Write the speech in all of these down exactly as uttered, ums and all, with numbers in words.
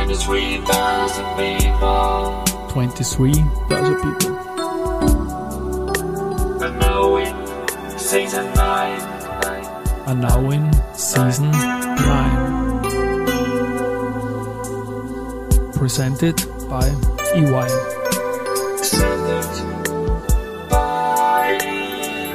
twenty-three Börse People. twenty-three Börse People. And now in season nine. And now in season nine. Presented by E Y. Presented by E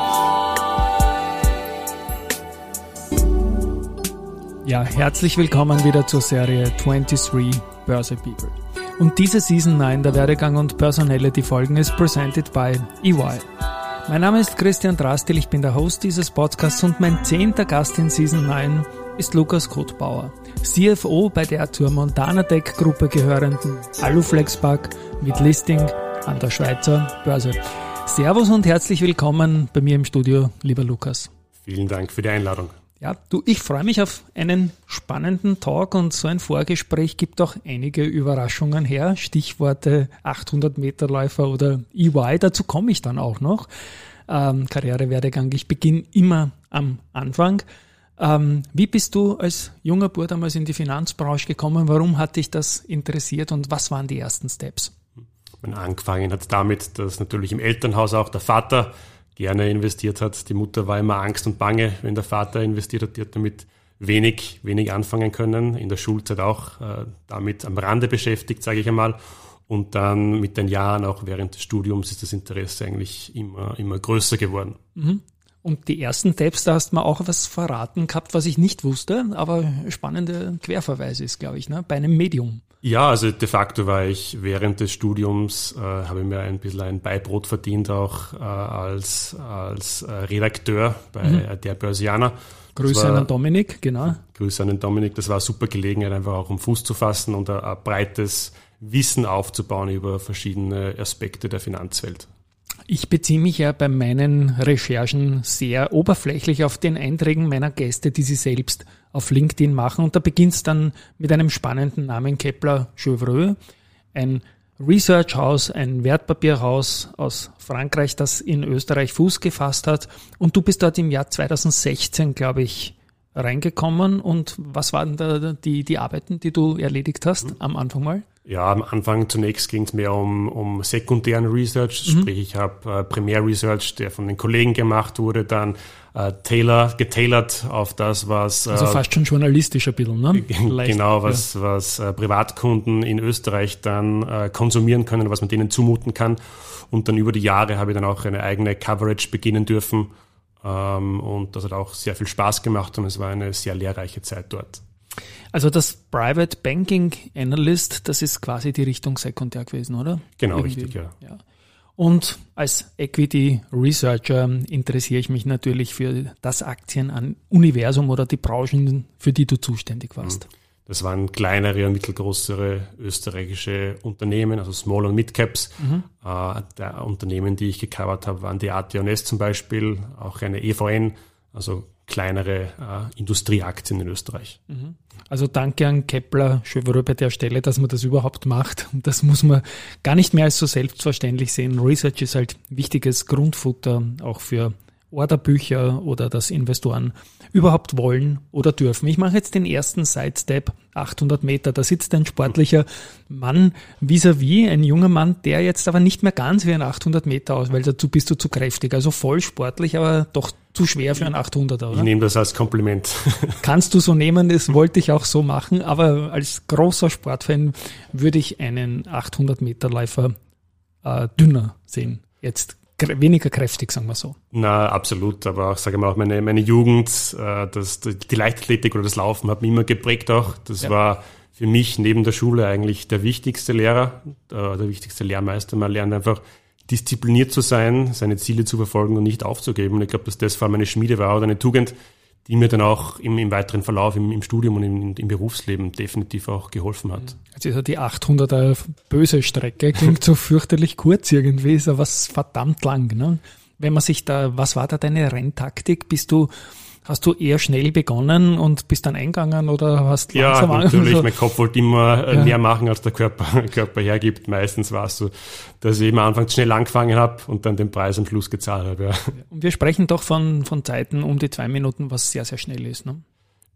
Y. Ja, herzlich willkommen wieder zur Serie twenty-three Börse People. Und diese Season neun der Werdegang und Personality-Folgen ist presented by E Y. Mein Name ist Christian Drastil, ich bin der Host dieses Podcasts und mein zehnter Gast in Season neun ist Lukas Kottbauer, C F O bei der zur Montana Tech Gruppe gehörenden Aluflex-Bank mit Listing an der Schweizer Börse. Servus und herzlich willkommen bei mir im Studio, lieber Lukas. Vielen Dank für die Einladung. Ja, du, ich freue mich auf einen spannenden Talk und so ein Vorgespräch gibt auch einige Überraschungen her. Stichworte achthundert Meter Läufer oder E Y, dazu komme ich dann auch noch. Ähm, Karrierewerdegang, ich beginne immer am Anfang. Ähm, wie bist du als junger Bub damals in die Finanzbranche gekommen? Warum hat dich das interessiert und was waren die ersten Steps? Angefangen hat es damit, dass natürlich im Elternhaus auch der Vater gerne investiert hat. Die Mutter war immer Angst und Bange, wenn der Vater investiert hat. Die hat damit wenig, wenig anfangen können. In der Schulzeit auch äh, damit am Rande beschäftigt, sage ich einmal. Und dann mit den Jahren, auch während des Studiums, ist das Interesse eigentlich immer, immer größer geworden. Mhm. Und die ersten Steps, da hast du mir auch was verraten gehabt, was ich nicht wusste, aber spannende Querverweise ist, glaube ich, ne? Bei einem Medium. Ja, also de facto war ich während des Studiums, äh, habe ich mir ein bisschen ein Beibrot verdient, auch äh, als, als äh, Redakteur bei mhm. der Börsianer. Grüße war, an den Dominik, genau. Grüße an den Dominik, das war eine super Gelegenheit, einfach auch um Fuß zu fassen und ein, ein breites Wissen aufzubauen über verschiedene Aspekte der Finanzwelt. Ich beziehe mich ja bei meinen Recherchen sehr oberflächlich auf den Einträgen meiner Gäste, die sie selbst auf LinkedIn machen. Und da beginnt es dann mit einem spannenden Namen Kepler Chevreux, ein Research-Haus, ein Wertpapierhaus aus Frankreich, das in Österreich Fuß gefasst hat. Und du bist dort im Jahr zweitausendsechzehn, glaube ich, reingekommen. Und was waren da die, die Arbeiten, die du erledigt hast mhm. am Anfang mal? Ja, am Anfang zunächst ging es mehr um, um sekundären Research, mhm. sprich ich habe äh, Primär-Research, der von den Kollegen gemacht wurde, dann äh, Tailor, getailert auf das, was... Also äh, fast schon journalistisch ein bisschen, ne? Genau, was, ja. was äh, Privatkunden in Österreich dann äh, konsumieren können, was man denen zumuten kann. Und dann über die Jahre habe ich dann auch eine eigene Coverage beginnen dürfen. Ähm, und das hat auch sehr viel Spaß gemacht und es war eine sehr lehrreiche Zeit dort. Also das Private Banking Analyst, das ist quasi die Richtung Sekundär gewesen, oder? Genau, Irgendwie. richtig, ja. ja. Und als Equity Researcher interessiere ich mich natürlich für das Aktienuniversum oder die Branchen, für die du zuständig warst. Das waren kleinere und mittelgroße österreichische Unternehmen, also Small- und Mid-Caps. Mhm. Äh, der Unternehmen, die ich gecovert habe, waren die A T und S zum Beispiel, auch eine E V N, also kleinere äh, Industrieaktien in Österreich. Also danke an Kepler Chevreux bei der Stelle, dass man das überhaupt macht. Und das muss man gar nicht mehr als so selbstverständlich sehen. Research ist halt wichtiges Grundfutter auch für Orderbücher oder dass Investoren überhaupt wollen oder dürfen. Ich mache jetzt den ersten Sidestep, achthundert Meter. Da sitzt ein sportlicher Mann vis-à-vis, ein junger Mann, der jetzt aber nicht mehr ganz wie ein achthundert Meter aus, weil dazu bist du zu kräftig. Also voll sportlich, aber doch zu schwer für ein achthunderter, oder? Ich nehme das als Kompliment. Kannst du so nehmen, das wollte ich auch so machen, aber als großer Sportfan würde ich einen achthundert Meter Läufer äh, dünner sehen. Jetzt weniger kräftig, sagen wir so. Na, absolut, aber auch, sage ich mal, auch meine, meine Jugend, äh, das, die Leichtathletik oder das Laufen hat mich immer geprägt auch. Das ja. war für mich neben der Schule eigentlich der wichtigste Lehrer, äh, der wichtigste Lehrmeister. Man lernt einfach diszipliniert zu sein, seine Ziele zu verfolgen und nicht aufzugeben. Und ich glaube, dass das vor allem eine Schmiede war oder eine Tugend, die mir dann auch im, im weiteren Verlauf, im, im Studium und im, im Berufsleben definitiv auch geholfen hat. Jetzt ist ja die achthunderter böse Strecke, klingt so fürchterlich kurz irgendwie, ist ja was verdammt lang, ne? Wenn man sich da, was war da deine Renntaktik? Bist du, hast du eher schnell begonnen und bist dann eingegangen oder hast langsam Ja, angefangen? natürlich, mein Kopf wollte immer ja. mehr machen, als der Körper, Körper hergibt. Meistens war es so, dass ich eben anfangs schnell angefangen habe und dann den Preis am Schluss gezahlt habe. Ja. Und wir sprechen doch von, von Zeiten um die zwei Minuten, was sehr, sehr schnell ist, ne?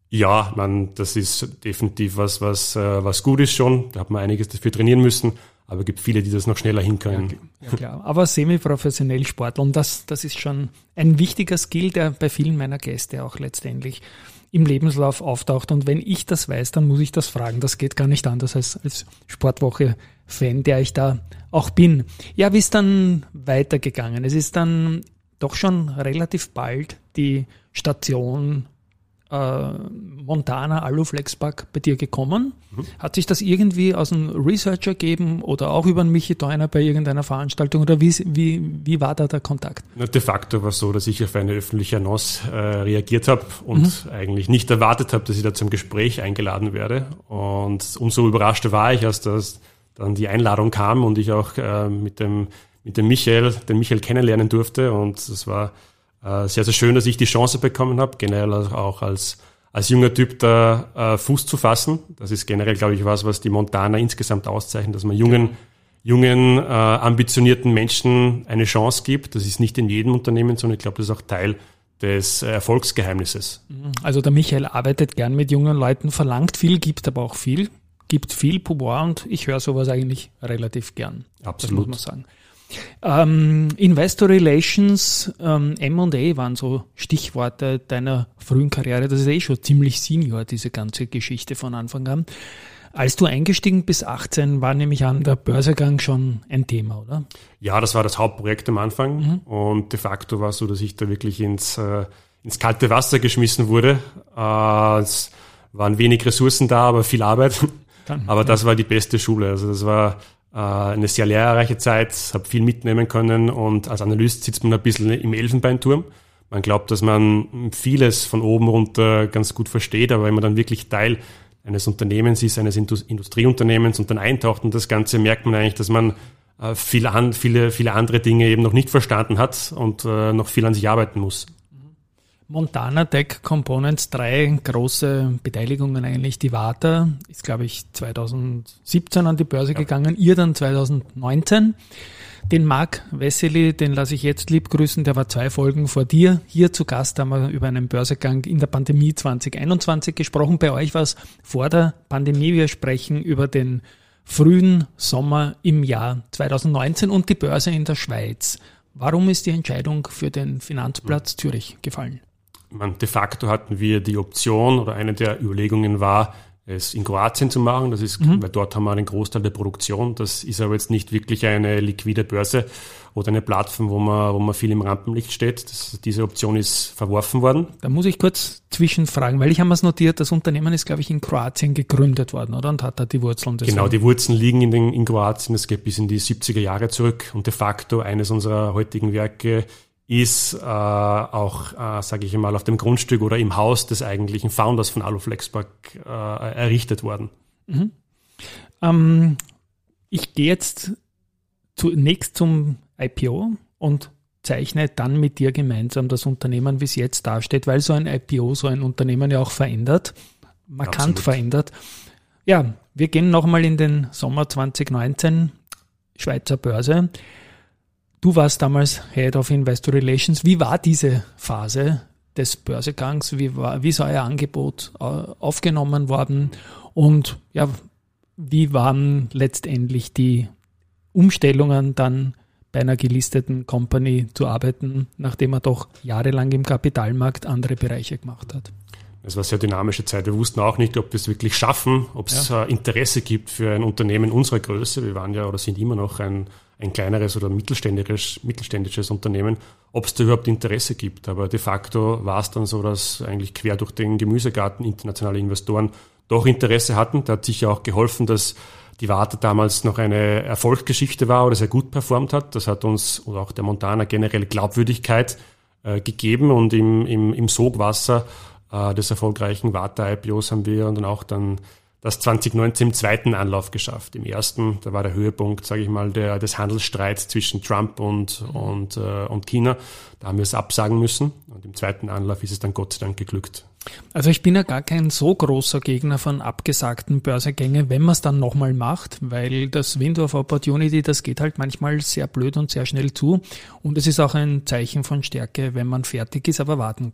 Ja, man, das ist definitiv was, was, was gut ist schon. Da hat man einiges dafür trainieren müssen. Aber es gibt viele, die das noch schneller hinkönnen. Ja, ja, klar. Aber semi-professionell Sportler, und das, das ist schon ein wichtiger Skill, der bei vielen meiner Gäste auch letztendlich im Lebenslauf auftaucht. Und wenn ich das weiß, dann muss ich das fragen. Das geht gar nicht anders als, als Sportwoche-Fan, der ich da auch bin. Ja, wie ist dann weitergegangen? Es ist dann doch schon relativ bald die Station äh, Montana Aluflexpack bei dir gekommen. Mhm. Hat sich das irgendwie aus dem Research ergeben oder auch über den Michi Theuner bei irgendeiner Veranstaltung, oder wie, wie, wie war da der Kontakt? Na, de facto war es so, dass ich auf eine öffentliche Annonce äh, reagiert habe und mhm. eigentlich nicht erwartet habe, dass ich da zum Gespräch eingeladen werde. Und umso überraschter war ich, als das dann die Einladung kam und ich auch äh, mit dem mit dem Michael, den Michael kennenlernen durfte, und es war äh, sehr, sehr schön, dass ich die Chance bekommen habe, generell auch als als junger Typ da äh, Fuß zu fassen. Das ist generell, glaube ich, was, was die Montana insgesamt auszeichnet, dass man jungen, jungen, äh, ambitionierten Menschen eine Chance gibt. Das ist nicht in jedem Unternehmen, sondern ich glaube, das ist auch Teil des Erfolgsgeheimnisses. Also der Michael arbeitet gern mit jungen Leuten, verlangt viel, gibt aber auch viel, gibt viel Pouvoir, und ich höre sowas eigentlich relativ gern. Absolut. Das muss man sagen. Ähm, Investor Relations, ähm, M und A waren so Stichworte deiner frühen Karriere. Das ist eh schon ziemlich senior, diese ganze Geschichte von Anfang an. Als du eingestiegen bis achtzehn, war nämlich an der Börsegang schon ein Thema, oder? Ja, das war das Hauptprojekt am Anfang. Mhm. Und de facto war es so, dass ich da wirklich ins, äh, ins kalte Wasser geschmissen wurde. Äh, es waren wenig Ressourcen da, aber viel Arbeit. Dann, aber ja. Das war die beste Schule. Also das war eine sehr lehrreiche Zeit, habe viel mitnehmen können, und als Analyst sitzt man ein bisschen im Elfenbeinturm. Man glaubt, dass man vieles von oben runter ganz gut versteht, aber wenn man dann wirklich Teil eines Unternehmens ist, eines Industrieunternehmens, und dann eintaucht in das Ganze, merkt man eigentlich, dass man viele, viele, viele andere Dinge eben noch nicht verstanden hat und noch viel an sich arbeiten muss. Montana Tech Components, drei große Beteiligungen eigentlich. Die Varta ist, glaube ich, zweitausendsiebzehn an die Börse ja. gegangen, ihr dann zweitausendneunzehn. Den Marc Vesely, den lasse ich jetzt lieb grüßen, der war zwei Folgen vor dir hier zu Gast, haben wir über einen Börsegang in der Pandemie zwanzig einundzwanzig gesprochen. Bei euch war es vor der Pandemie. Wir sprechen über den frühen Sommer im Jahr zweitausendneunzehn und die Börse in der Schweiz. Warum ist die Entscheidung für den Finanzplatz mhm. Zürich gefallen? Man, de facto hatten wir die Option, oder eine der Überlegungen war, es in Kroatien zu machen. Das ist, mhm. weil dort haben wir einen Großteil der Produktion. Das ist aber jetzt nicht wirklich eine liquide Börse oder eine Plattform, wo man, wo man viel im Rampenlicht steht. Das, diese Option ist verworfen worden. Da muss ich kurz zwischenfragen, weil ich habe es notiert, das Unternehmen ist, glaube ich, in Kroatien gegründet worden, oder? Und hat da die Wurzeln. Deswegen. Genau, die Wurzeln liegen in, den, in Kroatien. Das geht bis in die siebziger Jahre zurück, und de facto eines unserer heutigen Werke ist äh, auch, äh, sage ich mal, auf dem Grundstück oder im Haus des eigentlichen Founders von Aluflexpack äh, errichtet worden. Mhm. Ähm, ich gehe jetzt zunächst zum I P O und zeichne dann mit dir gemeinsam das Unternehmen, wie es jetzt dasteht, weil so ein I P O, so ein Unternehmen ja auch verändert, markant Absolut. verändert. Ja, wir gehen nochmal in den Sommer zwanzig neunzehn, Schweizer Börse. Du warst damals Head of Investor Relations. Wie war diese Phase des Börsegangs? Wie war, wie ist euer Angebot aufgenommen worden? Und ja, wie waren letztendlich die Umstellungen, dann bei einer gelisteten Company zu arbeiten, nachdem er doch jahrelang im Kapitalmarkt andere Bereiche gemacht hat? Es war eine sehr dynamische Zeit. Wir wussten auch nicht, ob wir es wirklich schaffen, ob es ja. Interesse gibt für ein Unternehmen unserer Größe. Wir waren ja oder sind immer noch ein, ein kleineres oder mittelständisches, mittelständisches Unternehmen, ob es da überhaupt Interesse gibt. Aber de facto war es dann so, dass eigentlich quer durch den Gemüsegarten internationale Investoren doch Interesse hatten. Da hat sicher auch geholfen, dass die Varta damals noch eine Erfolgsgeschichte war oder sehr gut performt hat. Das hat uns oder auch der Montana generell Glaubwürdigkeit äh, gegeben, und im, im, im Sogwasser des erfolgreichen Varta-I P Os haben wir dann auch dann das zwanzig neunzehn im zweiten Anlauf geschafft. Im ersten, da war der Höhepunkt, sage ich mal, der, des Handelsstreits zwischen Trump und, und, äh, und China. Da haben wir es absagen müssen, und im zweiten Anlauf ist es dann Gott sei Dank geglückt. Also ich bin ja gar kein so großer Gegner von abgesagten Börsegängen, wenn man es dann nochmal macht, weil das Window of Opportunity, das geht halt manchmal sehr blöd und sehr schnell zu, und es ist auch ein Zeichen von Stärke, wenn man fertig ist, aber warten kann.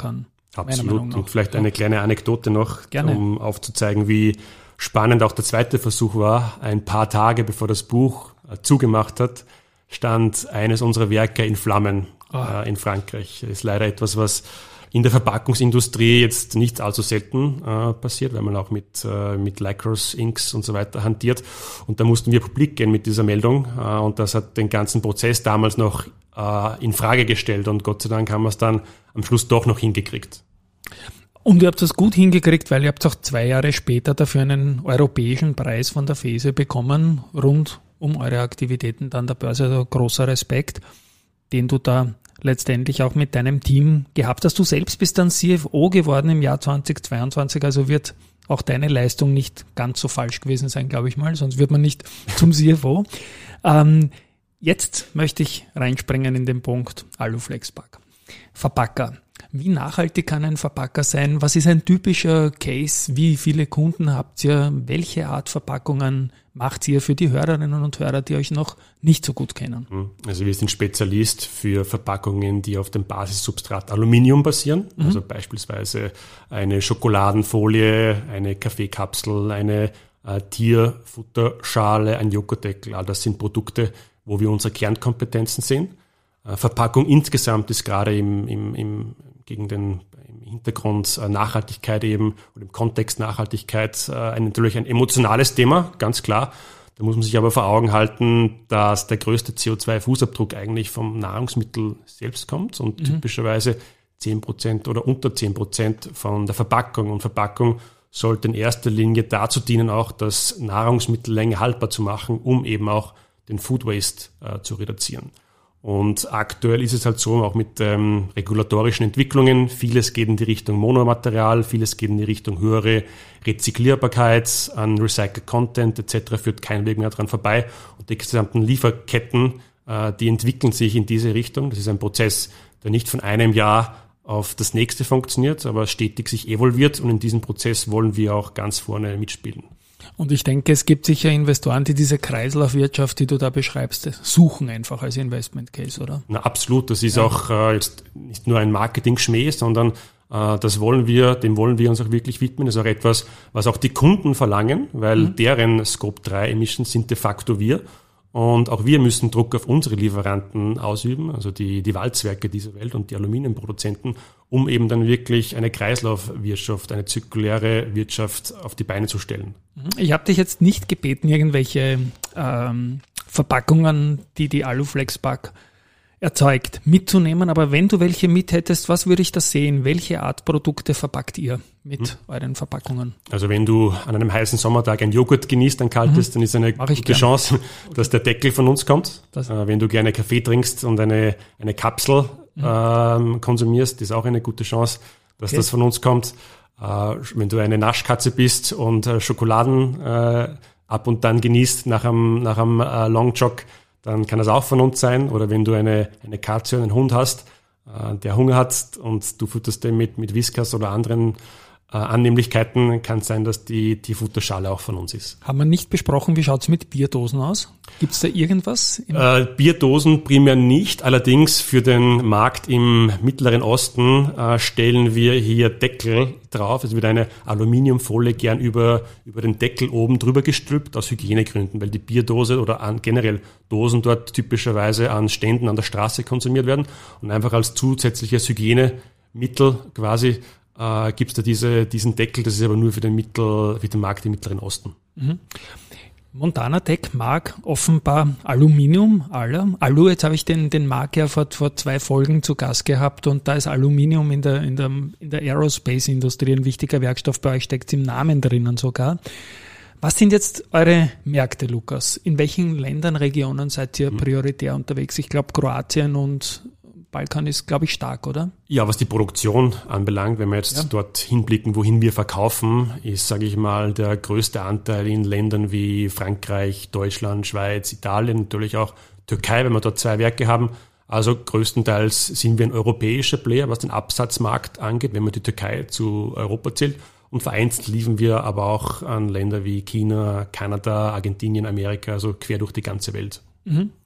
Absolut. Und vielleicht eine kleine Anekdote noch, Gerne. um aufzuzeigen, wie spannend auch der zweite Versuch war. Ein paar Tage bevor das Buch äh, zugemacht hat, stand eines unserer Werke in Flammen oh. äh, in Frankreich. Das ist leider etwas, was in der Verpackungsindustrie jetzt nicht allzu selten äh, passiert, weil man auch mit, äh, mit Lycros, Inks und so weiter hantiert. Und da mussten wir publik gehen mit dieser Meldung. Äh, und das hat den ganzen Prozess damals noch äh, in Frage gestellt. Und Gott sei Dank haben wir es dann am Schluss doch noch hingekriegt. Und ihr habt das gut hingekriegt, weil ihr habt auch zwei Jahre später dafür einen europäischen Preis von der FESE bekommen, rund um eure Aktivitäten dann der Börse. Also großer Respekt, den du da letztendlich auch mit deinem Team gehabt hast. Du selbst bist dann C F O geworden im Jahr zweitausendzweiundzwanzig, also wird auch deine Leistung nicht ganz so falsch gewesen sein, glaube ich mal, sonst wird man nicht zum C F O. Ähm, jetzt möchte ich reinspringen in den Punkt Aluflexpack. Verpacker. Wie nachhaltig kann ein Verpacker sein? Was ist ein typischer Case? Wie viele Kunden habt ihr? Welche Art Verpackungen macht ihr für die Hörerinnen und Hörer, die euch noch nicht so gut kennen? Also wir sind Spezialist für Verpackungen, die auf dem Basissubstrat Aluminium basieren. Mhm. Also beispielsweise eine Schokoladenfolie, eine Kaffeekapsel, eine äh, Tierfutterschale, ein Joghurtdeckel. All das sind Produkte, wo wir unsere Kernkompetenzen sehen. Äh, Verpackung insgesamt ist gerade im, im, im gegen den im Hintergrund Nachhaltigkeit eben oder im Kontext Nachhaltigkeit äh, ein, natürlich ein emotionales Thema, ganz klar. Da muss man sich aber vor Augen halten, dass der größte C O zwei Fußabdruck eigentlich vom Nahrungsmittel selbst kommt und mhm. typischerweise zehn Prozent oder unter zehn Prozent von der Verpackung. Und Verpackung sollte in erster Linie dazu dienen, auch das Nahrungsmittel länger haltbar zu machen, um eben auch den Food Waste äh, zu reduzieren. Und aktuell ist es halt so, auch mit ähm, regulatorischen Entwicklungen, vieles geht in die Richtung Monomaterial, vieles geht in die Richtung höhere Rezyklierbarkeit an Recycled Content et cetera, führt kein Weg mehr dran vorbei. Und die gesamten Lieferketten, äh, die entwickeln sich in diese Richtung. Das ist ein Prozess, der nicht von einem Jahr auf das nächste funktioniert, aber stetig sich evolviert. Und in diesem Prozess wollen wir auch ganz vorne mitspielen. Und ich denke, es gibt sicher Investoren, die diese Kreislaufwirtschaft, die du da beschreibst, suchen einfach als Investment Case, oder? Na, absolut. Das ist ja auch äh, jetzt nicht nur ein Marketing-Schmäh, sondern äh, das wollen wir, dem wollen wir uns auch wirklich widmen. Das ist auch etwas, was auch die Kunden verlangen, weil mhm. deren Scope drei Emissions sind de facto wir. Und auch wir müssen Druck auf unsere Lieferanten ausüben, also die, die Walzwerke dieser Welt und die Aluminiumproduzenten, um eben dann wirklich eine Kreislaufwirtschaft, eine zirkuläre Wirtschaft auf die Beine zu stellen. Ich habe dich jetzt nicht gebeten, irgendwelche ähm, Verpackungen, die die Aluflexpack erzeugt, mitzunehmen, aber wenn du welche mit hättest, was würde ich da sehen? Welche Art Produkte verpackt ihr mit hm. euren Verpackungen? Also wenn du an einem heißen Sommertag ein Joghurt genießt, ein kaltes, mhm. dann ist eine gute gern. Chance, dass der Deckel von uns kommt. Äh, wenn du gerne Kaffee trinkst und eine, eine Kapsel mhm. ähm, konsumierst, ist auch eine gute Chance, dass okay. das von uns kommt. Äh, wenn du eine Naschkatze bist und äh, Schokoladen äh, ab und dann genießt nach einem, nach einem äh, Long Jog, dann kann das auch von uns sein. Oder wenn du eine, eine Katze und einen Hund hast, äh, der Hunger hat und du futterst den mit, mit Whiskas oder anderen äh, Annehmlichkeiten, kann es sein, dass die, die Futterschale auch von uns ist. Haben wir nicht besprochen, wie schaut's mit Bierdosen aus? Gibt's da irgendwas? Äh, Bierdosen primär nicht. Allerdings für den Markt im Mittleren Osten äh, stellen wir hier Deckel drauf. Es wird eine Aluminiumfolie gern über, über den Deckel oben drüber gestülpt, aus Hygienegründen, weil die Bierdose oder an, generell Dosen dort typischerweise an Ständen an der Straße konsumiert werden. Und einfach als zusätzliches Hygienemittel quasi äh, gibt es da diese, diesen Deckel. Das ist aber nur für den, Mittel, für den Markt im Mittleren Osten. Mhm. Montana Tech mag offenbar Aluminium, Alu. Alu, jetzt habe ich den, den Marc ja vor, vor zwei Folgen zu Gast gehabt und da ist Aluminium in der, in der, in der Aerospace-Industrie ein wichtiger Werkstoff. Bei euch steckt es im Namen drinnen sogar. Was sind jetzt eure Märkte, Lukas? In welchen Ländern, Regionen seid ihr prioritär unterwegs? Ich glaube, Kroatien und Balkan ist, glaube ich, stark, oder? Ja, was die Produktion anbelangt, wenn wir jetzt ja. dort hinblicken, wohin wir verkaufen, ist, sage ich mal, der größte Anteil in Ländern wie Frankreich, Deutschland, Schweiz, Italien, natürlich auch Türkei, wenn wir dort zwei Werke haben. Also größtenteils sind wir ein europäischer Player, was den Absatzmarkt angeht, wenn man die Türkei zu Europa zählt. Und vereinzelt liefern wir aber auch an Länder wie China, Kanada, Argentinien, Amerika, also quer durch die ganze Welt. Mhm.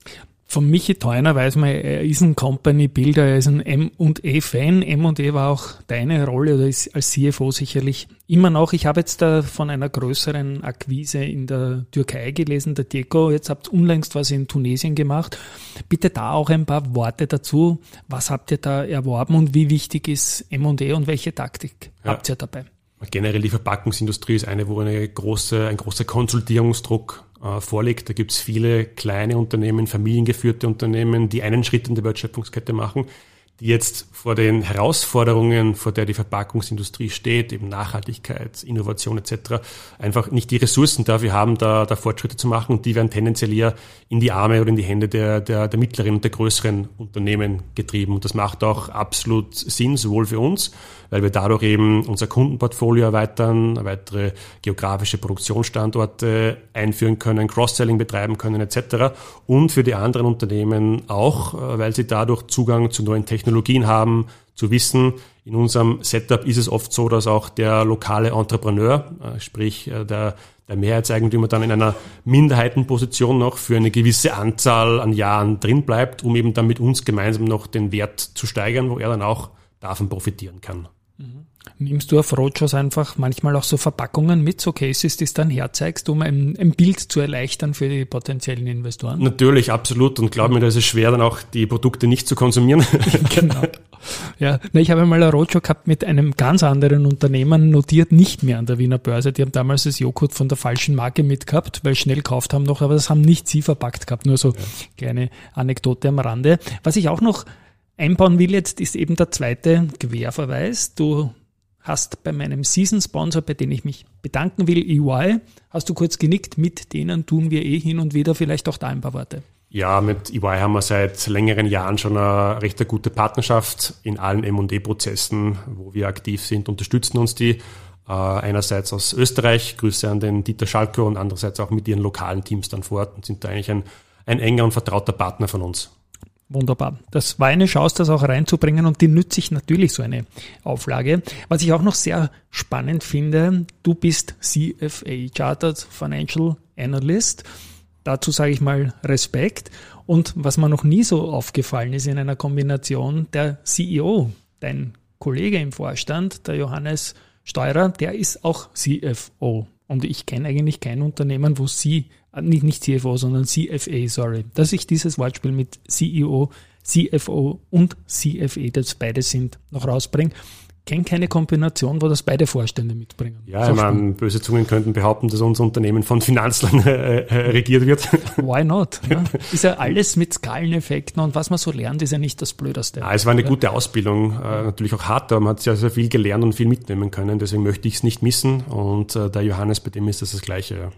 Von Michi Theuner weiß man, er ist ein Company-Builder, er ist ein M und E-Fan. M und E war auch deine Rolle oder ist als C F O sicherlich immer noch. Ich habe jetzt da von einer größeren Akquise in der Türkei gelesen, der Deko. Jetzt habt ihr unlängst was in Tunesien gemacht. Bitte da auch ein paar Worte dazu. Was habt ihr da erworben und wie wichtig ist M und E und welche Taktik ja. habt ihr dabei? Generell die Verpackungsindustrie ist eine, wo eine große, ein großer Konsolidierungsdruck äh, vorliegt. Da gibt es viele kleine Unternehmen, familiengeführte Unternehmen, die einen Schritt in der Wertschöpfungskette machen, die jetzt vor den Herausforderungen, vor der die Verpackungsindustrie steht, eben Nachhaltigkeit, Innovation et cetera, einfach nicht die Ressourcen dafür haben, da, da Fortschritte zu machen. Und die werden tendenziell eher in die Arme oder in die Hände der, der, der mittleren und der größeren Unternehmen getrieben. Und das macht auch absolut Sinn, sowohl für uns, weil wir dadurch eben unser Kundenportfolio erweitern, weitere geografische Produktionsstandorte einführen können, Cross-Selling betreiben können et cetera. Und für die anderen Unternehmen auch, weil sie dadurch Zugang zu neuen Technologien haben, zu wissen, in unserem Setup ist es oft so, dass auch der lokale Entrepreneur, sprich der, der Mehrheitseigentümer dann in einer Minderheitenposition noch für eine gewisse Anzahl an Jahren drin bleibt, um eben dann mit uns gemeinsam noch den Wert zu steigern, wo er dann auch davon profitieren kann. Nimmst du auf Roadshows einfach manchmal auch so Verpackungen mit, so Cases, die es dann herzeigst, um ein, ein Bild zu erleichtern für die potenziellen Investoren? Natürlich, absolut. Und glaub mir, da ist es schwer, dann auch die Produkte nicht zu konsumieren. Genau. Ja, na, ich habe mal eine Roadshow gehabt mit einem ganz anderen Unternehmen, notiert nicht mehr an der Wiener Börse. Die haben damals das Joghurt von der falschen Marke mitgehabt, weil schnell gekauft haben noch, aber das haben nicht sie verpackt gehabt. Nur so ja. Kleine Anekdote am Rande. Was ich auch noch einbauen will jetzt, ist eben der zweite Querverweis. Du hast bei meinem Season-Sponsor, bei dem ich mich bedanken will, E Y, hast du kurz genickt, mit denen tun wir eh hin und wieder, vielleicht auch da ein paar Worte. Ja, mit E Y haben wir seit längeren Jahren schon eine recht eine gute Partnerschaft in allen M und E-Prozessen, wo wir aktiv sind, unterstützen uns die. Äh, einerseits aus Österreich, Grüße an den Dieter Schalko, und andererseits auch mit ihren lokalen Teams dann vor Ort und sind da eigentlich ein, ein enger und vertrauter Partner von uns. Wunderbar. Das war eine Chance, das auch reinzubringen, und die nütze ich natürlich, so eine Auflage. Was ich auch noch sehr spannend finde, du bist C F A, Chartered Financial Analyst. Dazu sage ich mal Respekt. Und was mir noch nie so aufgefallen ist in einer Kombination, der C E O, dein Kollege im Vorstand, der Johannes Steurer, der ist auch C F O. Und ich kenne eigentlich kein Unternehmen, wo Sie, nicht, nicht C F O, sondern C F A, sorry, dass ich dieses Wortspiel mit C E O, C F O und C F A, das beide sind, noch rausbringe. Kenne keine Kombination, wo das beide Vorstände mitbringen. Ja, ich meine, böse Zungen könnten behaupten, dass unser Unternehmen von Finanzlern äh, äh, regiert wird. Why not? Ja? Ist ja alles mit Skaleneffekten, und was man so lernt, ist ja nicht das Blödeste. Ja, es war eine ja. gute Ausbildung, äh, natürlich auch hart, aber man hat sehr, sehr viel gelernt und viel mitnehmen können. Deswegen möchte ich es nicht missen, und äh, der Johannes, bei dem ist das das Gleiche. Ja.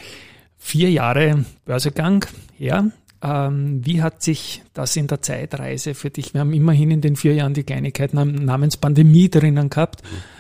Vier Jahre Börsegang her. Ähm, wie hat sich das in der Zeitreise für dich? Wir haben immerhin in den vier Jahren die Kleinigkeit namens Pandemie drinnen gehabt.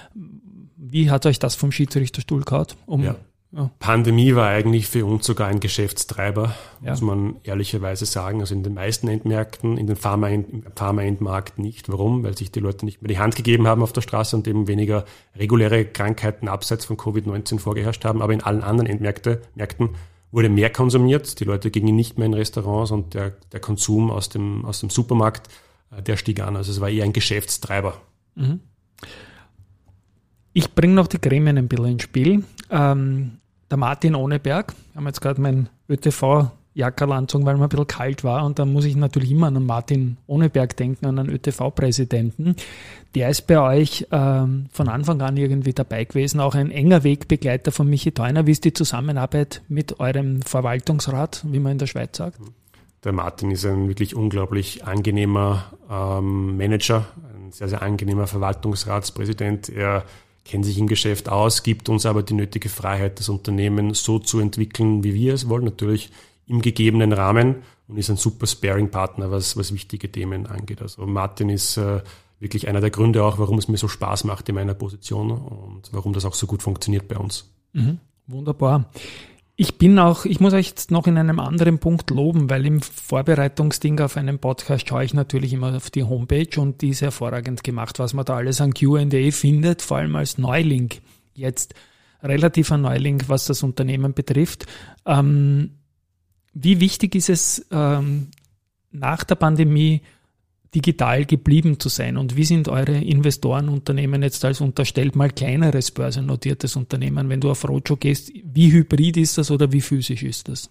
Wie hat euch das vom Schiedsrichterstuhl gehaut? Um, ja. Ja. Pandemie war eigentlich für uns sogar ein Geschäftstreiber, ja. muss man ehrlicherweise sagen. Also in den meisten Endmärkten, in den Pharma-Endmarkt nicht. Warum? Weil sich die Leute nicht mehr die Hand gegeben haben auf der Straße und eben weniger reguläre Krankheiten abseits von Covid neunzehn vorgeherrscht haben. Aber in allen anderen Endmärkten Märkten wurde mehr konsumiert. Die Leute gingen nicht mehr in Restaurants, und der, der Konsum aus dem, aus dem Supermarkt, der stieg an. Also es war eher ein Geschäftstreiber. Mhm. Ich bringe noch die Gremien ein bisschen ins Spiel. Ähm, der Martin Ohneberg, wir haben jetzt gerade mein Ö T V-Jackerl angezogen, weil mir ein bisschen kalt war, und da muss ich natürlich immer an Martin Ohneberg denken, an einen Ö T V-Präsidenten. Der ist bei euch ähm, von Anfang an irgendwie dabei gewesen, auch ein enger Wegbegleiter von Michi Theuner. Wie ist die Zusammenarbeit mit eurem Verwaltungsrat, wie man in der Schweiz sagt? Der Martin ist ein wirklich unglaublich angenehmer ähm, Manager, ein sehr, sehr angenehmer Verwaltungsratspräsident. Er kennt sich im Geschäft aus, gibt uns aber die nötige Freiheit, das Unternehmen so zu entwickeln, wie wir es wollen, natürlich im gegebenen Rahmen, und ist ein super Sparing-Partner, was, was wichtige Themen angeht. Also Martin ist äh, wirklich einer der Gründe auch, warum es mir so Spaß macht in meiner Position und warum das auch so gut funktioniert bei uns. Mhm, wunderbar. Ich bin auch, ich muss euch jetzt noch in einem anderen Punkt loben, weil im Vorbereitungsding auf einen Podcast schaue ich natürlich immer auf die Homepage, und die ist hervorragend gemacht, was man da alles an Q and A findet, vor allem als Neuling. Jetzt relativ ein Neuling, was das Unternehmen betrifft. Ähm, wie wichtig ist es, ähm, nach der Pandemie digital geblieben zu sein? Und wie sind eure Investorenunternehmen jetzt als unterstellt mal kleineres börsennotiertes Unternehmen? Wenn du auf Roadshow gehst, wie hybrid ist das oder wie physisch ist das?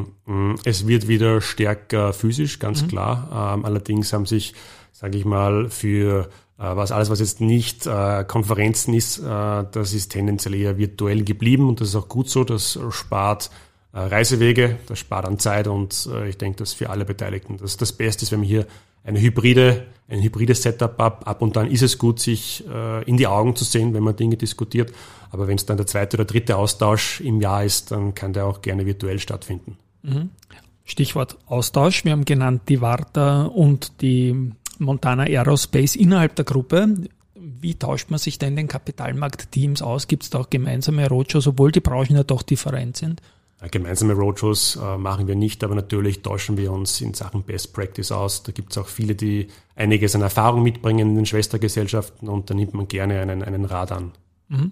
Es wird wieder stärker physisch, ganz mhm. klar. Ähm, allerdings haben sich, sage ich mal, für äh, was alles, was jetzt nicht äh, Konferenzen ist, äh, das ist tendenziell eher virtuell geblieben und das ist auch gut so. Das spart äh, Reisewege, das spart an Zeit und äh, ich denke, dass für alle Beteiligten das das Beste ist, wenn man hier eine hybride, ein hybrides Setup ab. Ab und dann ist es gut, sich äh, in die Augen zu sehen, wenn man Dinge diskutiert. Aber wenn es dann der zweite oder dritte Austausch im Jahr ist, dann kann der auch gerne virtuell stattfinden. Mhm. Stichwort Austausch. Wir haben genannt die Varta und die Montana Aerospace innerhalb der Gruppe. Wie tauscht man sich denn den Kapitalmarktteams aus? Gibt es da auch gemeinsame Roadshows, obwohl die Branchen ja doch different sind? Gemeinsame Roadshows äh, machen wir nicht, aber natürlich tauschen wir uns in Sachen Best Practice aus. Da gibt es auch viele, die einiges an Erfahrung mitbringen in den Schwestergesellschaften und da nimmt man gerne einen, einen Rat an. Mhm.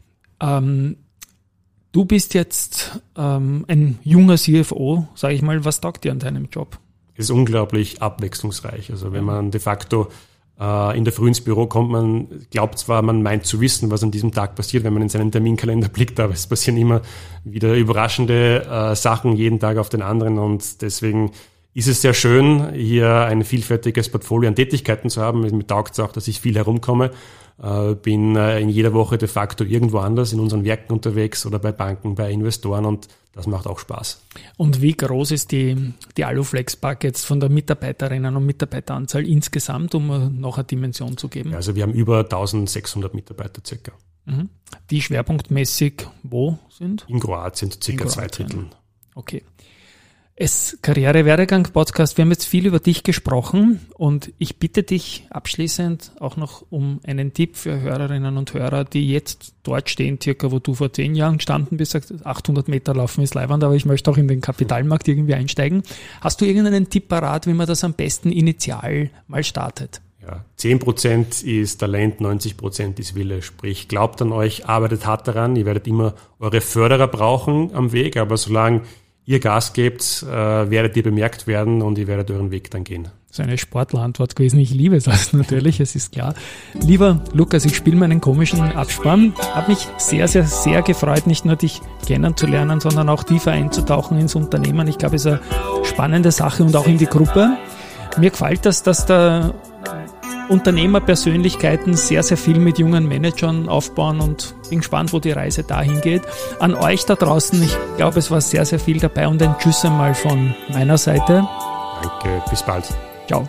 Ähm, du bist jetzt ähm, ein junger C F O, sage ich mal. Was taugt dir an deinem Job? Es ist unglaublich abwechslungsreich. Also wenn man de facto in der Früh ins Büro kommt, man glaubt zwar, man meint zu wissen, was an diesem Tag passiert, wenn man in seinen Terminkalender blickt, aber es passieren immer wieder überraschende äh, Sachen jeden Tag auf den anderen und deswegen ist es sehr schön, hier ein vielfältiges Portfolio an Tätigkeiten zu haben. Mir taugt es auch, dass ich viel herumkomme. Äh, bin äh, in jeder Woche de facto irgendwo anders in unseren Werken unterwegs oder bei Banken, bei Investoren und das macht auch Spaß. Und wie groß ist die, die Aluflex-Park jetzt von der Mitarbeiterinnen- und Mitarbeiteranzahl insgesamt, um noch eine Dimension zu geben? Ja, also wir haben über eintausendsechshundert Mitarbeiter circa. Mhm. Die schwerpunktmäßig wo sind? In Kroatien, circa zwei Drittel. Okay. Es Karriere-Werdegang-Podcast. Wir haben jetzt viel über dich gesprochen und ich bitte dich abschließend auch noch um einen Tipp für Hörerinnen und Hörer, die jetzt dort stehen, circa wo du vor zehn Jahren gestanden bist, sagst, achthundert Meter laufen ist leiwand, aber ich möchte auch in den Kapitalmarkt irgendwie einsteigen. Hast du irgendeinen Tipp parat, wie man das am besten initial mal startet? Ja, zehn Prozent ist Talent, neunzig Prozent ist Wille. Sprich, glaubt an euch, arbeitet hart daran. Ihr werdet immer eure Förderer brauchen am Weg, aber solange ihr Gas gebt, äh, werdet ihr bemerkt werden und ihr werdet euren Weg dann gehen. Das ist eine Sportlerantwort gewesen. Ich liebe es natürlich, es ist klar. Lieber Lukas, ich spiele meinen komischen Abspann. Hat mich sehr, sehr, sehr gefreut, nicht nur dich kennenzulernen, sondern auch tiefer einzutauchen ins Unternehmen. Ich glaube, es ist eine spannende Sache und auch in die Gruppe. Mir gefällt das, dass der Unternehmerpersönlichkeiten sehr, sehr viel mit jungen Managern aufbauen und bin gespannt, wo die Reise dahin geht. An euch da draußen, ich glaube, es war sehr, sehr viel dabei und ein Tschüss einmal von meiner Seite. Danke, bis bald. Ciao.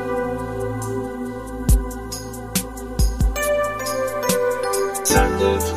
Thunder